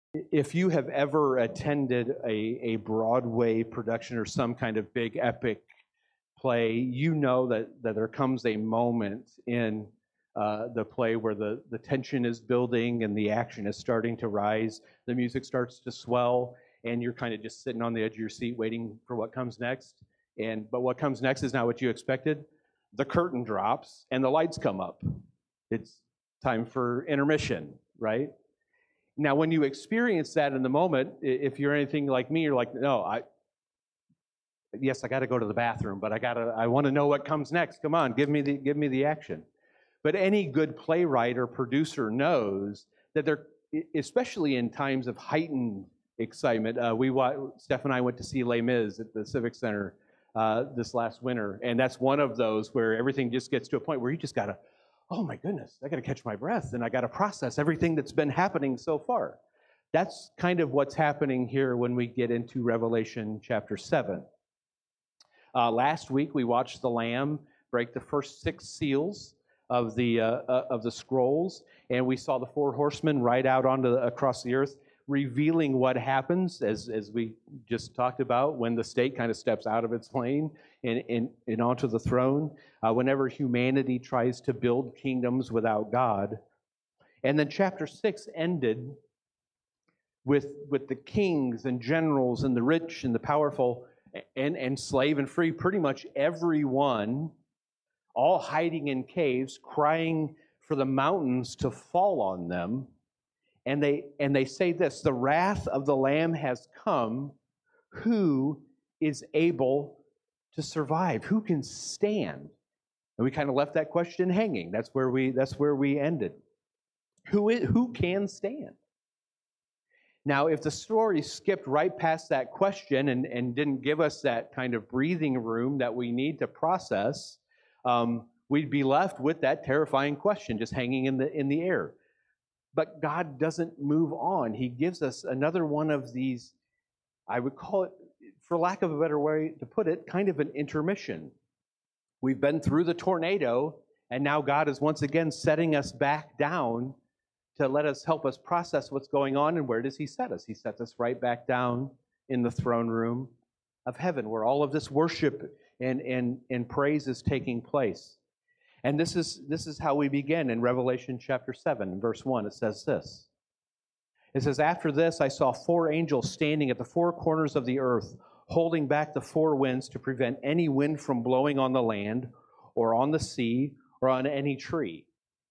If you have ever attended a Broadway production or some kind of big epic play, you know that there comes a moment in the play where the tension is building and the action is starting to rise. The music starts to swell, and you're kind of just sitting on the edge of your seat waiting for what comes next. But what comes next is not what you expected. The curtain drops and the lights come up. It's time for intermission, right? Now, when you experience that in the moment, if you're anything like me, you're like, no, yes, I got to go to the bathroom, but I want to know what comes next. Come on, give me the action. But any good playwright or producer knows that they're, especially in times of heightened excitement. Steph and I went to see Les Mis at the Civic Center this last winter, and that's one of those where everything just gets to a point where you just got to, oh my goodness, I got to catch my breath, and I got to process everything that's been happening so far. That's kind of what's happening here when we get into Revelation chapter 7. Last week we watched the Lamb break the first 6 seals of the scrolls, and we saw the 4 horsemen ride out across the earth, revealing what happens, as we just talked about, when the state kind of steps out of its lane and onto the throne, whenever humanity tries to build kingdoms without God. And then chapter 6 ended with the kings and generals and the rich and the powerful and slave and free, pretty much everyone, all hiding in caves, crying for the mountains to fall on them. And they say this: the wrath of the Lamb has come. Who is able to survive? Who can stand? And we kind of left that question hanging. That's where we ended. Who can stand? Now, if the story skipped right past that question and didn't give us that kind of breathing room that we need to process, we'd be left with that terrifying question just hanging in the air. But God doesn't move on. He gives us another one of these, I would call it, for lack of a better way to put it, kind of an intermission. We've been through the tornado, and now God is once again setting us back down to help us process what's going on. And where does He set us? He sets us right back down in the throne room of heaven, where all of this worship and praise is taking place. And this is how we begin in Revelation chapter 7, verse 1. It says this. It says, "After this I saw 4 angels standing at the 4 corners of the earth, holding back the 4 winds to prevent any wind from blowing on the land or on the sea or on any tree."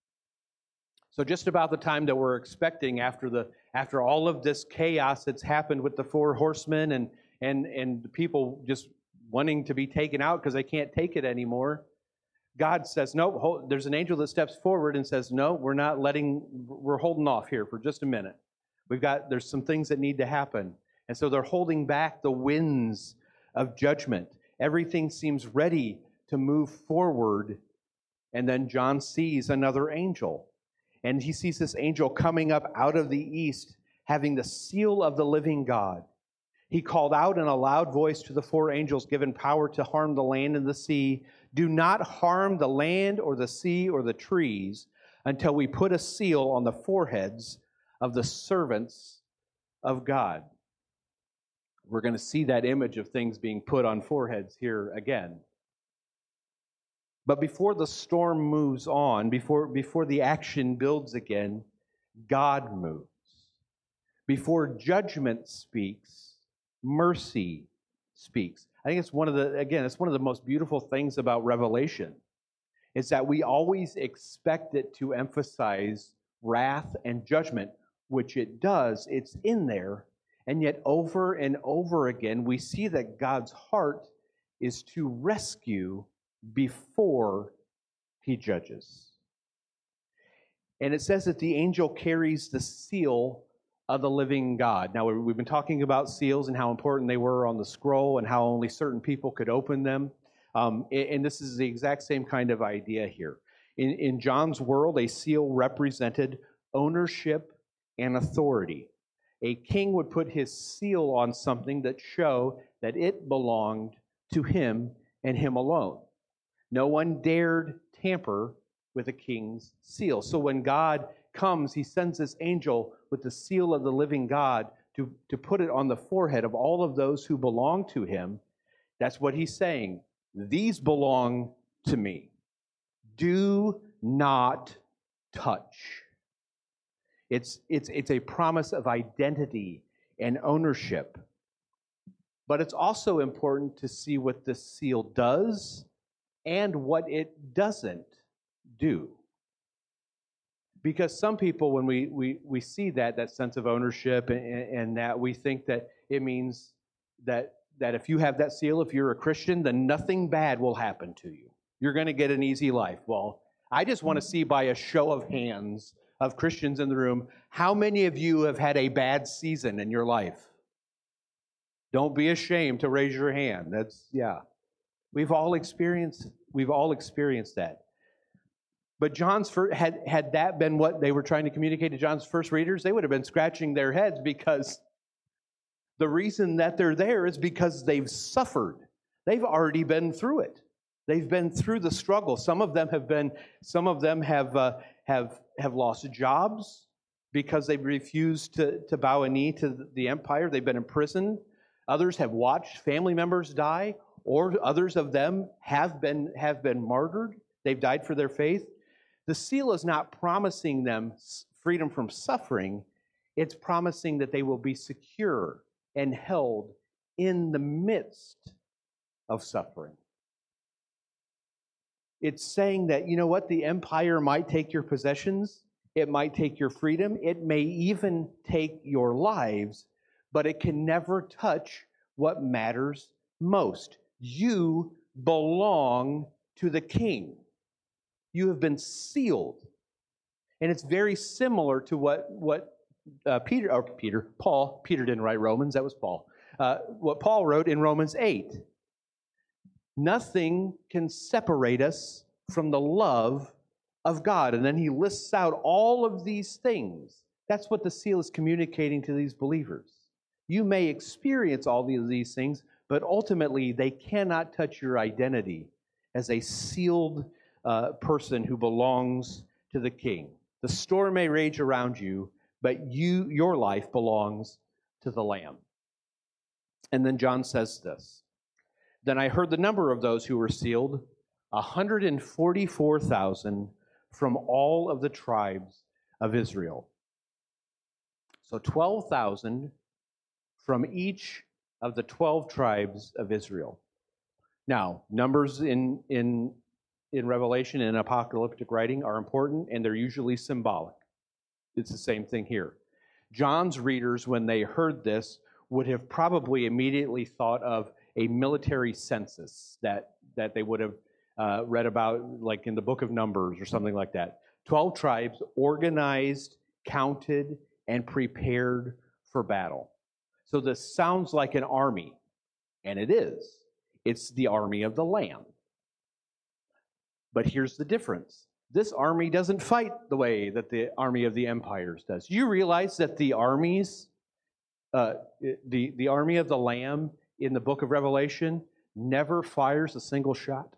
So just about the time that we're expecting after all of this chaos that's happened with the 4 horsemen and the people just wanting to be taken out because they can't take it anymore, God says, no, there's an angel that steps forward and says, no, we're holding off here for just a minute. There's some things that need to happen. And so they're holding back the winds of judgment. Everything seems ready to move forward. And then John sees another angel. And he sees this angel coming up out of the east, having the seal of the living God. He called out in a loud voice to the 4 angels given power to harm the land and the sea, "Do not harm the land or the sea or the trees until we put a seal on the foreheads of the servants of God." We're going to see that image of things being put on foreheads here again. But before the storm moves on, before the action builds again, God moves. Before judgment speaks, mercy speaks. I think it's one of the most beautiful things about Revelation, is that we always expect it to emphasize wrath and judgment, which it does. It's in there. And yet over and over again, we see that God's heart is to rescue before He judges. And it says that the angel carries the seal of the living God. Now, we've been talking about seals and how important they were on the scroll and how only certain people could open them. And this is the exact same kind of idea here. In John's world, a seal represented ownership and authority. A king would put his seal on something that show that it belonged to him and him alone. No one dared tamper with a king's seal. So when God comes, he sends this angel with the seal of the living God to put it on the forehead of all of those who belong to him. That's what he's saying. These belong to me. Do not touch. It's a promise of identity and ownership. But it's also important to see what this seal does and what it doesn't do. Because some people, when we see that sense of ownership and that, we think that it means that if you have that seal, if you're a Christian, then nothing bad will happen to you. You're going to get an easy life. Well, I just want to see by a show of hands of Christians in the room, how many of you have had a bad season in your life? Don't be ashamed to raise your hand. We've all experienced that. But John's had that been what they were trying to communicate to John's first readers, they would have been scratching their heads, because the reason that they're there is because they've suffered. They've already been through it. They've been through the struggle. Some of them have lost jobs because they've refused to bow a knee to the empire. They've been imprisoned. Others have watched family members die, or others of them have been martyred. They've died for their faith. The seal is not promising them freedom from suffering. It's promising that they will be secure and held in the midst of suffering. It's saying that, you know what, the empire might take your possessions, it might take your freedom, it may even take your lives, but it can never touch what matters most. You belong to the King. You have been sealed. And it's very similar to what Paul, Peter didn't write Romans, that was Paul. What Paul wrote in Romans 8. Nothing can separate us from the love of God. And then he lists out all of these things. That's what the seal is communicating to these believers. You may experience all of these things, but ultimately they cannot touch your identity as a sealed person who belongs to the King. The storm may rage around you, but your life belongs to the Lamb. And then John says this. Then I heard the number of those who were sealed, 144,000 from all of the tribes of Israel. So 12,000 from each of the 12 tribes of Israel. Now, numbers in Revelation and apocalyptic writing are important, and they're usually symbolic. It's the same thing here. John's readers, when they heard this, would have probably immediately thought of a military census that they would have read about, like in the book of Numbers or something like that. 12 tribes organized, counted, and prepared for battle. So this sounds like an army, and it is. It's the army of the Lamb. But here's the difference. This army doesn't fight the way that the army of the empires does. You realize that the armies, the army of the Lamb in the book of Revelation never fires a single shot?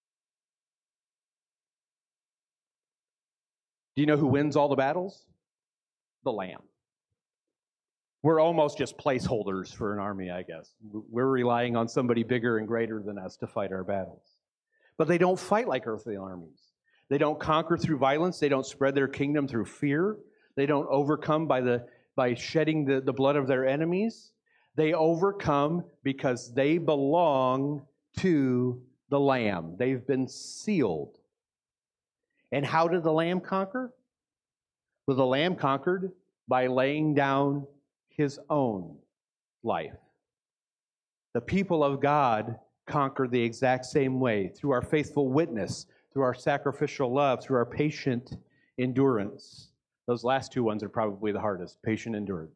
Do you know who wins all the battles? The Lamb. We're almost just placeholders for an army, I guess. We're relying on somebody bigger and greater than us to fight our battles. But they don't fight like earthly armies. They don't conquer through violence. They don't spread their kingdom through fear. They don't overcome by shedding the blood of their enemies. They overcome because they belong to the Lamb. They've been sealed. And how did the Lamb conquer? Well, the Lamb conquered by laying down his own life. The people of God conquer the exact same way, through our faithful witness, through our sacrificial love, through our patient endurance. Those last two ones are probably the hardest, patient endurance.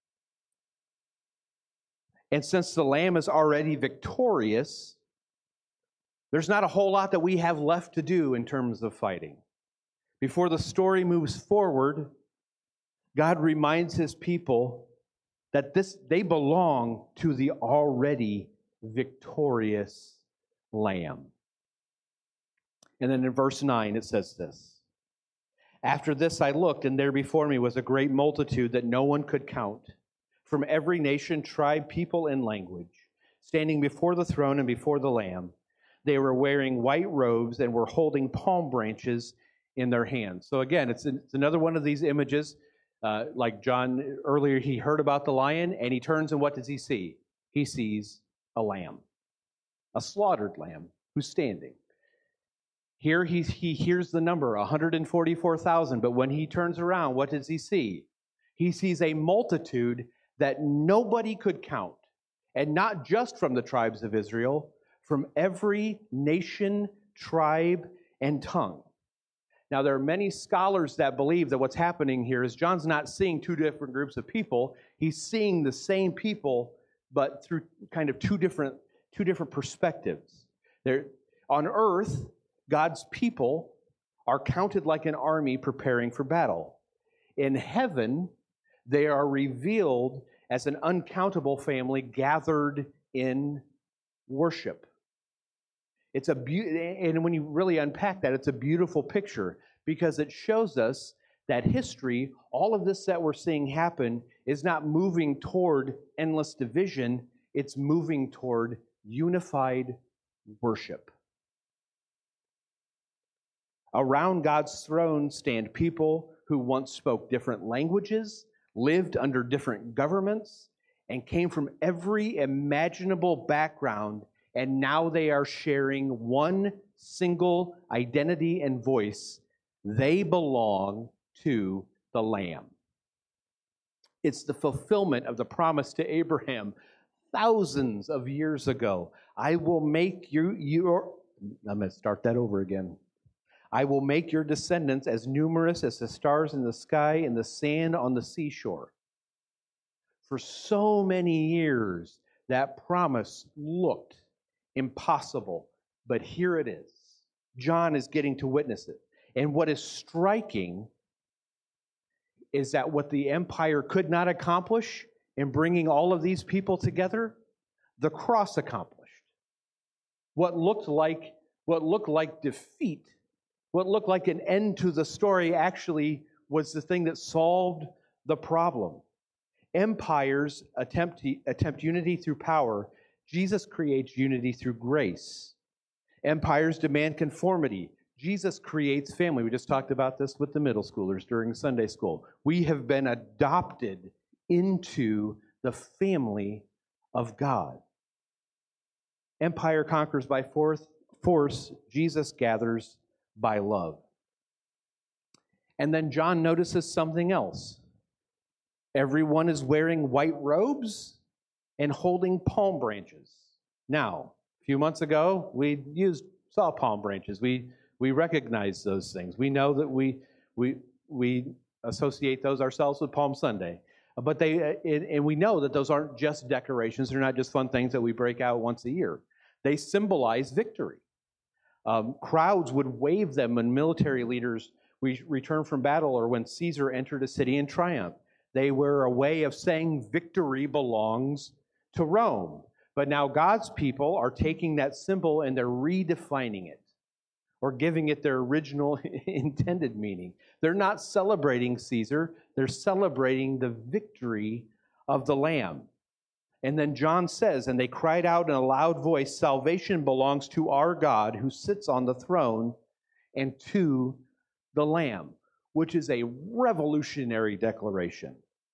And since the Lamb is already victorious, there's not a whole lot that we have left to do in terms of fighting. Before the story moves forward, God reminds his people that they belong to the already victorious Lamb. And then in verse 9 it says this. After this I looked, and there before me was a great multitude that no one could count, from every nation, tribe, people, and language, standing before the throne and before the Lamb. They were wearing white robes and were holding palm branches in their hands. So again, it's another one of these images. Like John earlier, he heard about the lion, and he turns, and what does he see? He sees a lamb, a slaughtered lamb who's standing. Here he hears the number, 144,000, but when he turns around, what does he see? He sees a multitude that nobody could count, and not just from the tribes of Israel, from every nation, tribe, and tongue. Now, there are many scholars that believe that what's happening here is John's not seeing two different groups of people. He's seeing the same people, but through kind of two different perspectives. On earth, God's people are counted like an army preparing for battle. In heaven, they are revealed as an uncountable family gathered in worship. And when you really unpack that, it's a beautiful picture because it shows us that history, all of this that we're seeing happen, is not moving toward endless division. It's moving toward unified worship. Around God's throne stand people who once spoke different languages, lived under different governments, and came from every imaginable background, and now they are sharing one single identity and voice. They belong to the Lamb. It's the fulfillment of the promise to Abraham thousands of years ago. I will make I'm going to start that over again. I will make your descendants as numerous as the stars in the sky and the sand on the seashore. For so many years, that promise looked impossible, but here it is. John is getting to witness it. And what is striking is that what the empire could not accomplish in bringing all of these people together, the cross accomplished. What looked like defeat, what looked like an end to the story actually was the thing that solved the problem. Empires attempt unity through power. Jesus creates unity through grace. Empires demand conformity. Jesus creates family. We just talked about this with the middle schoolers during Sunday school. We have been adopted into the family of God. Empire conquers by force. Jesus gathers by love. And then John notices something else. Everyone is wearing white robes and holding palm branches. Now, a few months ago, we saw palm branches. We recognize those things. We know that we associate those ourselves with Palm Sunday. But and we know that those aren't just decorations. They're not just fun things that we break out once a year. They symbolize victory. Crowds would wave them when military leaders returned from battle or when Caesar entered a city in triumph. They were a way of saying victory belongs to Rome. But now God's people are taking that symbol and they're redefining it or giving it their original intended meaning. They're not celebrating Caesar. They're celebrating the victory of the Lamb. And then John says, and they cried out in a loud voice, salvation belongs to our God who sits on the throne and to the Lamb, which is a revolutionary declaration.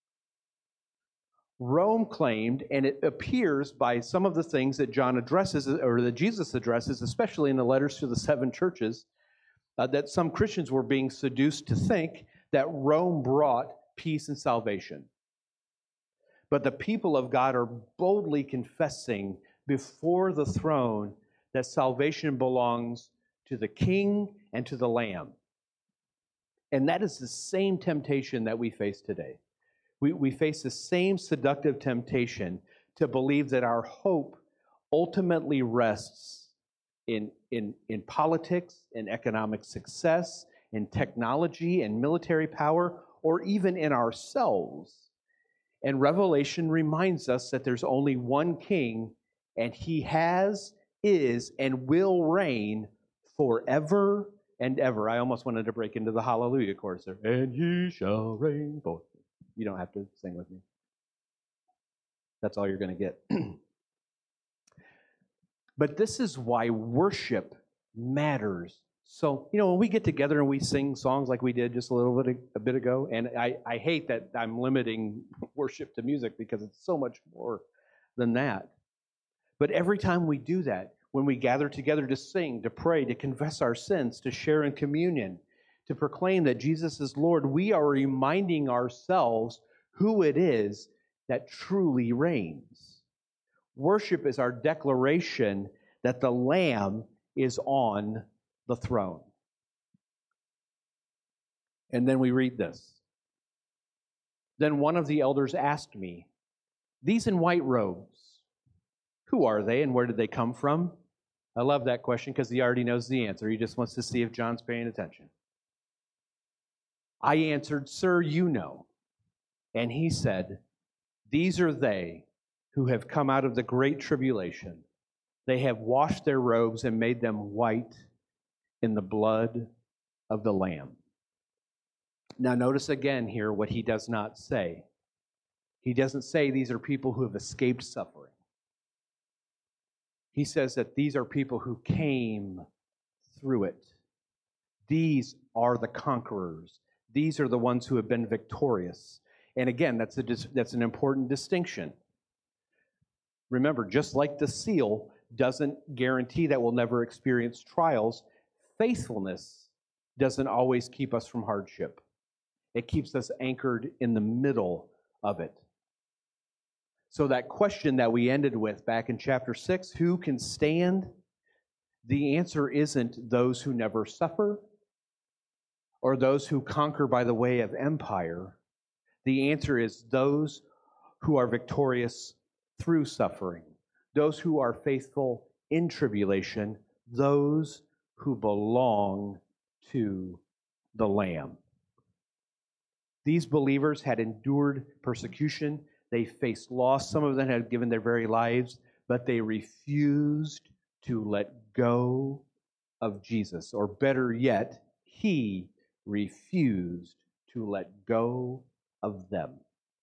Rome claimed, and it appears by some of the things that John addresses, or that Jesus addresses, especially in the letters to the 7 churches, that some Christians were being seduced to think that Rome brought peace and salvation. But the people of God are boldly confessing before the throne that salvation belongs to the King and to the Lamb. And that is the same temptation that we face today. We face the same seductive temptation to believe that our hope ultimately rests in politics, in economic success, in technology and military power, or even in ourselves. And Revelation reminds us that there's only one king, and he has, is, and will reign forever and ever. I almost wanted to break into the hallelujah chorus there. And he shall reign forth. You don't have to sing with me. That's all you're going to get. But this is why worship matters. So, when we get together and we sing songs like we did just a bit ago, and I hate that I'm limiting worship to music because it's so much more than that. But every time we do that, when we gather together to sing, to pray, to confess our sins, to share in communion, to proclaim that Jesus is Lord, we are reminding ourselves who it is that truly reigns. Worship is our declaration that the Lamb is on the throne. And then we read this. Then one of the elders asked me, "These in white robes, who are they and where did they come from?" I love that question because he already knows the answer. He just wants to see if John's paying attention. I answered, "Sir, you know." And he said, "These are they who have come out of the great tribulation. They have washed their robes and made them white in the blood of the Lamb." Now notice again here what he does not say. He doesn't say these are people who have escaped suffering. He says that these are people who came through it. These are the conquerors. These are the ones who have been victorious. And again, that's an important distinction. Remember, just like the seal doesn't guarantee that we'll never experience trials, faithfulness doesn't always keep us from hardship. It keeps us anchored in the middle of it. So that question that we ended with back in chapter 6, who can stand? The answer isn't those who never suffer or those who conquer by the way of empire. The answer is those who are victorious through suffering, those who are faithful in tribulation, those who belong to the Lamb. These believers had endured persecution. They faced loss. Some of them had given their very lives, but they refused to let go of Jesus. Or better yet, he refused to let go of them.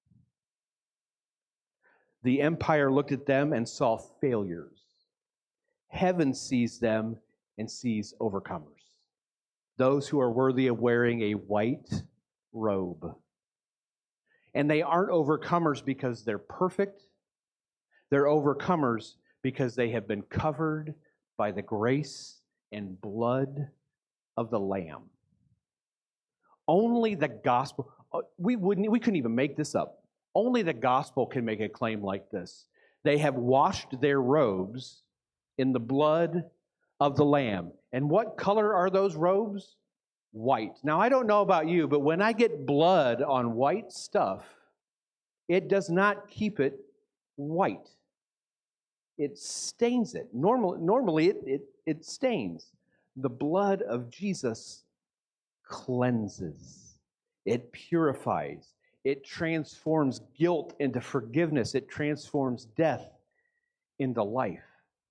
The empire looked at them and saw failures. Heaven sees them and sees overcomers. Those who are worthy of wearing a white robe. And they aren't overcomers because they're perfect. They're overcomers because they have been covered by the grace and blood of the Lamb. Only the gospel, we couldn't even make this up. Only the gospel can make a claim like this. They have washed their robes in the blood of the Lamb. And what color are those robes? White. Now, I don't know about you, but when I get blood on white stuff, it does not keep it white. It stains it. Normally it stains. The blood of Jesus cleanses. It purifies. It transforms guilt into forgiveness. It transforms death into life.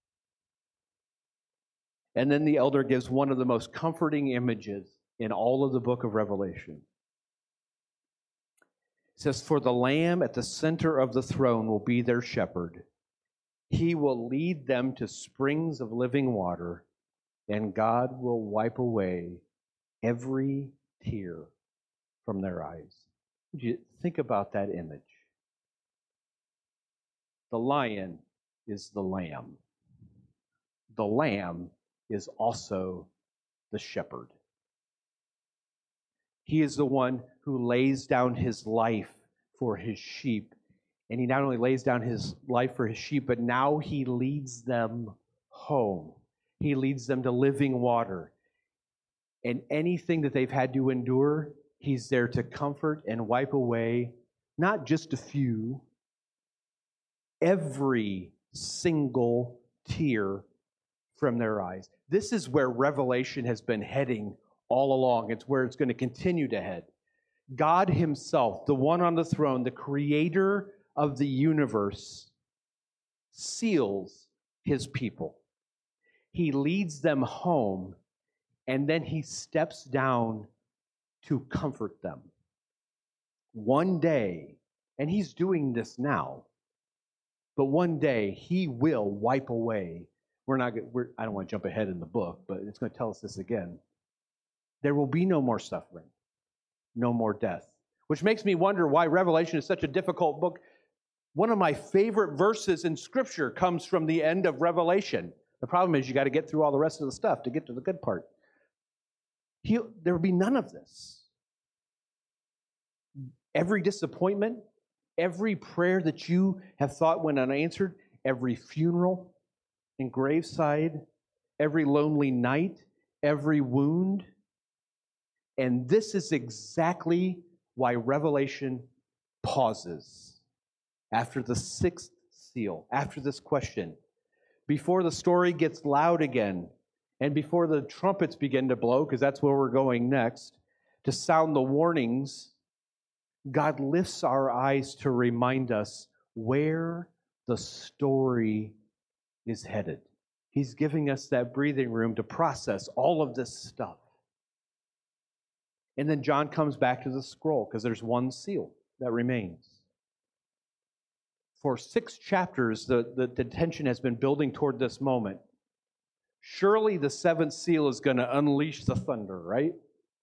And then the elder gives one of the most comforting images in all of the book of Revelation. It says, "For the Lamb at the center of the throne will be their shepherd. He will lead them to springs of living water, and God will wipe away every tear from their eyes." Would you think about that image? The lion is the lamb. The lamb is also the shepherd. He is the one who lays down his life for his sheep. And he not only lays down his life for his sheep, but now he leads them home. He leads them to living water. And anything that they've had to endure, he's there to comfort and wipe away, not just a few, every single tear from their eyes. This is where Revelation has been heading all along. It's where it's going to continue to head. God himself, the one on the throne, the creator of the universe, seals his people. He leads them home, and then he steps down to comfort them. One day, and he's doing this now, but one day he will wipe away. I don't want to jump ahead in the book, but it's going to tell us this again. There will be no more suffering, no more death, which makes me wonder why Revelation is such a difficult book. One of my favorite verses in Scripture comes from the end of Revelation. The problem is you got to get through all the rest of the stuff to get to the good part. There will be none of this. Every disappointment, every prayer that you have thought went unanswered, every funeral and graveside, every lonely night, every wound. And this is exactly why Revelation pauses after the sixth seal, after this question, before the story gets loud again, and before the trumpets begin to blow, because that's where we're going next, to sound the warnings. God lifts our eyes to remind us where the story is headed. He's giving us that breathing room to process all of this stuff. And then John comes back to the scroll because there's one seal that remains. For 6 chapters, the tension has been building toward this moment. Surely the 7th seal is going to unleash the thunder, right?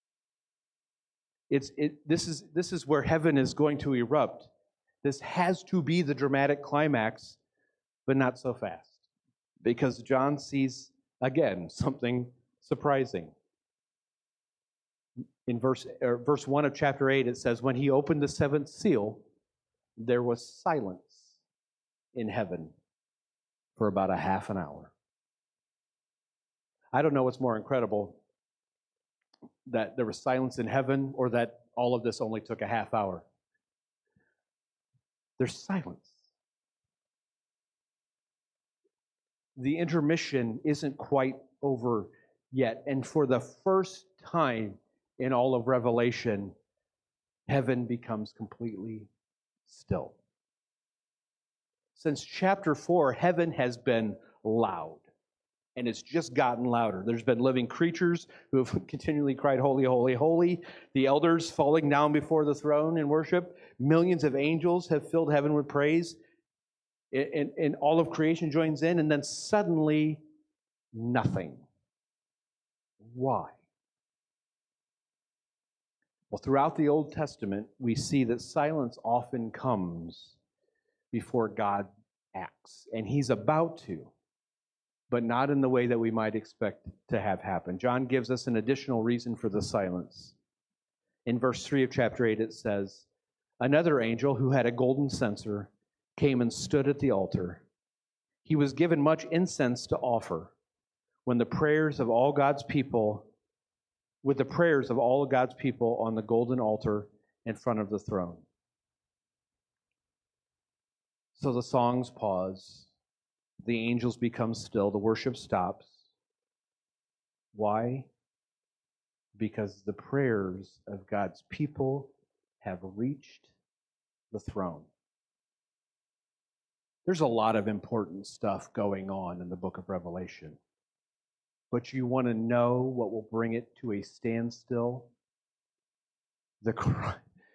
This is where heaven is going to erupt. This has to be the dramatic climax, but not so fast. Because John sees, again, something surprising. In verse 1 of chapter 8, it says, when he opened the 7th seal, there was silence in heaven for about a half an hour. I don't know what's more incredible, that there was silence in heaven or that all of this only took a half hour. There's silence. The intermission isn't quite over yet. And for the first time in all of Revelation, heaven becomes completely still. Since chapter 4, heaven has been loud. And it's just gotten louder. There's been living creatures who have continually cried, holy, holy, holy. The elders falling down before the throne in worship. Millions of angels have filled heaven with praise. And all of creation joins in. And then suddenly, nothing. Why? Well, throughout the Old Testament, we see that silence often comes before God acts. And he's about to, but not in the way that we might expect to have happen. John gives us an additional reason for the silence. In verse 3 of chapter 8, it says, another angel who had a golden censer came and stood at the altar. He was given much incense to offer with the prayers of all God's people on the golden altar in front of the throne. So the songs pause. The angels become still. The worship stops. Why? Because the prayers of God's people have reached the throne. There's a lot of important stuff going on in the book of Revelation. But you want to know what will bring it to a standstill? The cry.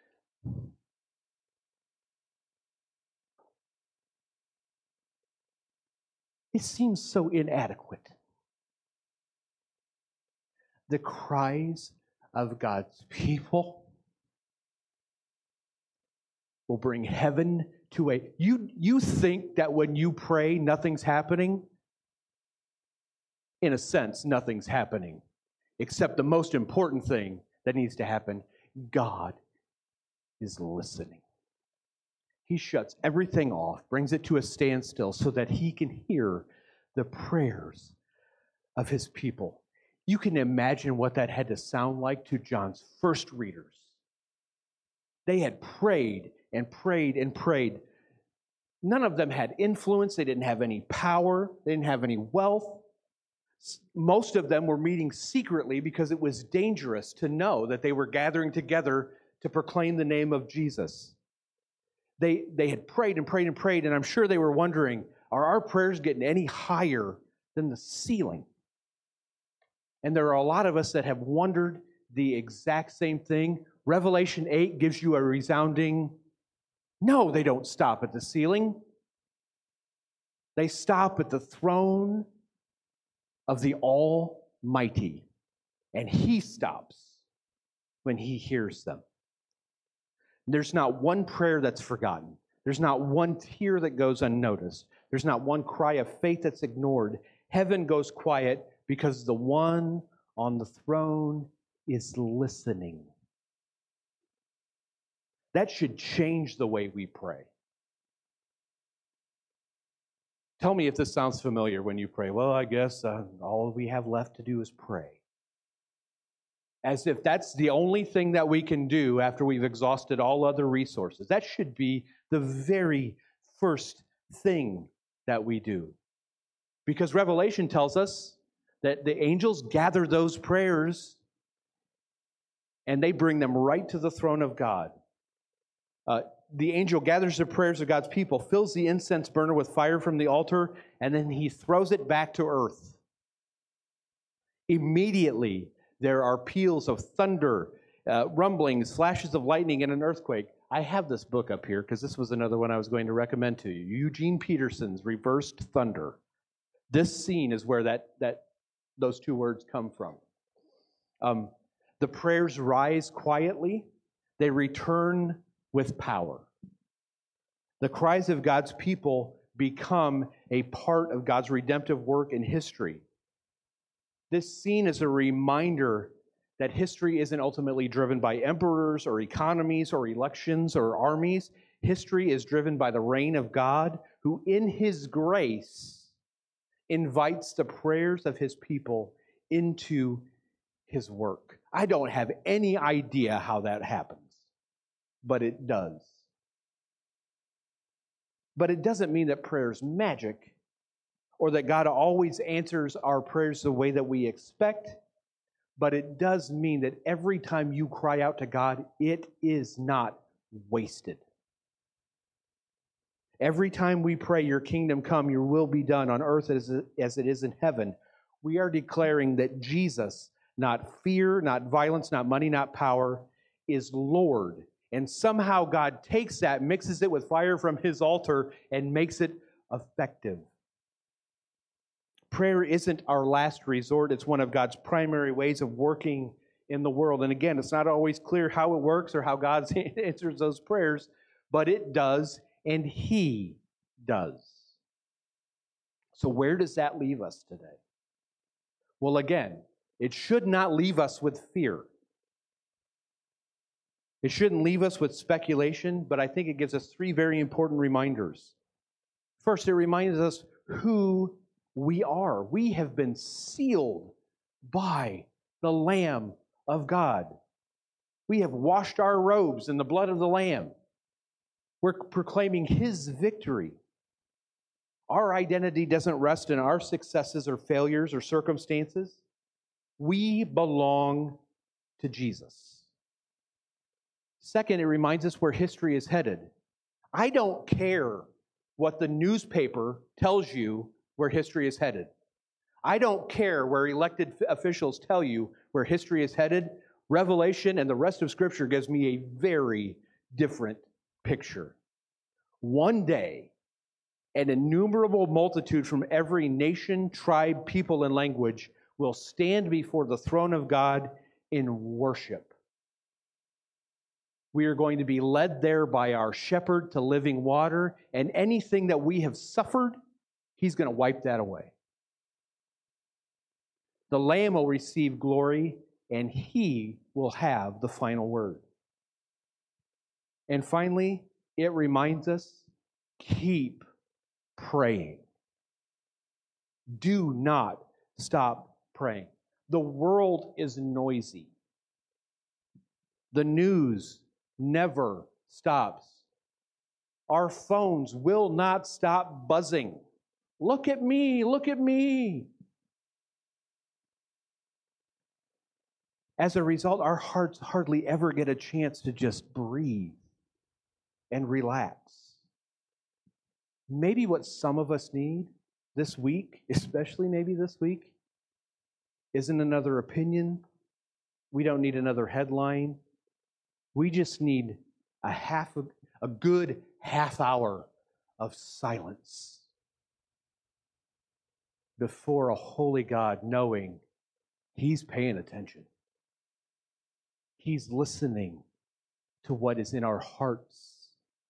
It seems so inadequate. The cries of God's people will bring heaven to a... You think that when you pray, nothing's happening? In a sense, nothing's happening. Except the most important thing that needs to happen, God is listening. He shuts everything off, brings it to a standstill so that he can hear the prayers of his people. You can imagine what that had to sound like to John's first readers. They had prayed and prayed and prayed. None of them had influence. They didn't have any power. They didn't have any wealth. Most of them were meeting secretly because it was dangerous to know that they were gathering together to proclaim the name of Jesus. They had prayed and prayed and prayed, and I'm sure they were wondering, are our prayers getting any higher than the ceiling? And there are a lot of us that have wondered the exact same thing. Revelation 8 gives you a resounding no, they don't stop at the ceiling. They stop at the throne of the Almighty. And He stops when He hears them. There's not one prayer that's forgotten. There's not one tear that goes unnoticed. There's not one cry of faith that's ignored. Heaven goes quiet because the one on the throne is listening. That should change the way we pray. Tell me if this sounds familiar when you pray. Well, I guess all we have left to do is pray. As if that's the only thing that we can do after we've exhausted all other resources. That should be the very first thing that we do. Because Revelation tells us that the angels gather those prayers and they bring them right to the throne of God. The angel gathers the prayers of God's people, fills the incense burner with fire from the altar, and then he throws it back to earth. Immediately, there are peals of thunder, rumblings, flashes of lightning, and an earthquake. I have this book up here because this was another one I was going to recommend to you. Eugene Peterson's Reversed Thunder. This scene is where those two words come from. The prayers rise quietly. They return with power. The cries of God's people become a part of God's redemptive work in history. This scene is a reminder that history isn't ultimately driven by emperors or economies or elections or armies. History is driven by the reign of God, who in His grace invites the prayers of His people into His work. I don't have any idea how that happens, but it does. But it doesn't mean that prayer is magic or that God always answers our prayers the way that we expect. But it does mean that every time you cry out to God, it is not wasted. Every time we pray, your kingdom come, your will be done on earth as it is in heaven, we are declaring that Jesus, not fear, not violence, not money, not power, is Lord. And somehow God takes that, mixes it with fire from His altar, and makes it effective. Prayer isn't our last resort. It's one of God's primary ways of working in the world. And again, it's not always clear how it works or how God answers those prayers, but it does, and He does. So where does that leave us today? Well, again, it should not leave us with fear. It shouldn't leave us with speculation, but I think it gives us three very important reminders. First, it reminds us who we are. We have been sealed by the Lamb of God. We have washed our robes in the blood of the Lamb. We're proclaiming His victory. Our identity doesn't rest in our successes or failures or circumstances. We belong to Jesus. Second, it reminds us where history is headed. I don't care what the newspaper tells you where history is headed. I don't care where elected officials tell you where history is headed. Revelation and the rest of Scripture gives me a very different picture. One day, an innumerable multitude from every nation, tribe, people, and language will stand before the throne of God in worship. We are going to be led there by our shepherd to living water, and anything that we have suffered, He's going to wipe that away. The Lamb will receive glory, and He will have the final word. And finally, it reminds us, keep praying. Do not stop praying. The world is noisy. The news never stops. Our phones will not stop buzzing. Look at me, look at me. As a result, our hearts hardly ever get a chance to just breathe and relax. Maybe what some of us need this week, especially maybe this week, isn't another opinion. We don't need another headline. We just need a good half hour of silence before a holy God, knowing He's paying attention. He's listening to what is in our hearts.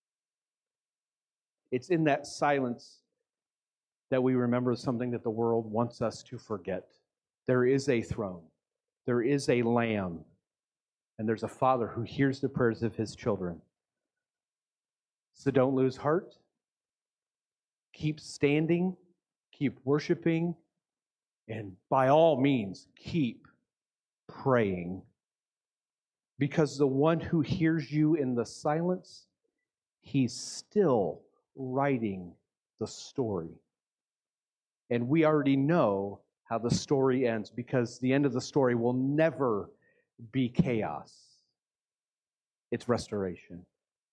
It's in that silence that we remember something that the world wants us to forget. There is a throne, there is a Lamb, and there's a Father who hears the prayers of His children. So don't lose heart. Keep standing, keep worshiping, and by all means, keep praying. Because the one who hears you in the silence, He's still writing the story. And we already know how the story ends, because the end of the story will never be chaos. It's restoration.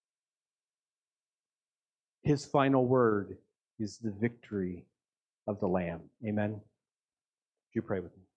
His final word is the victory of the Lamb. Amen. Would you pray with me?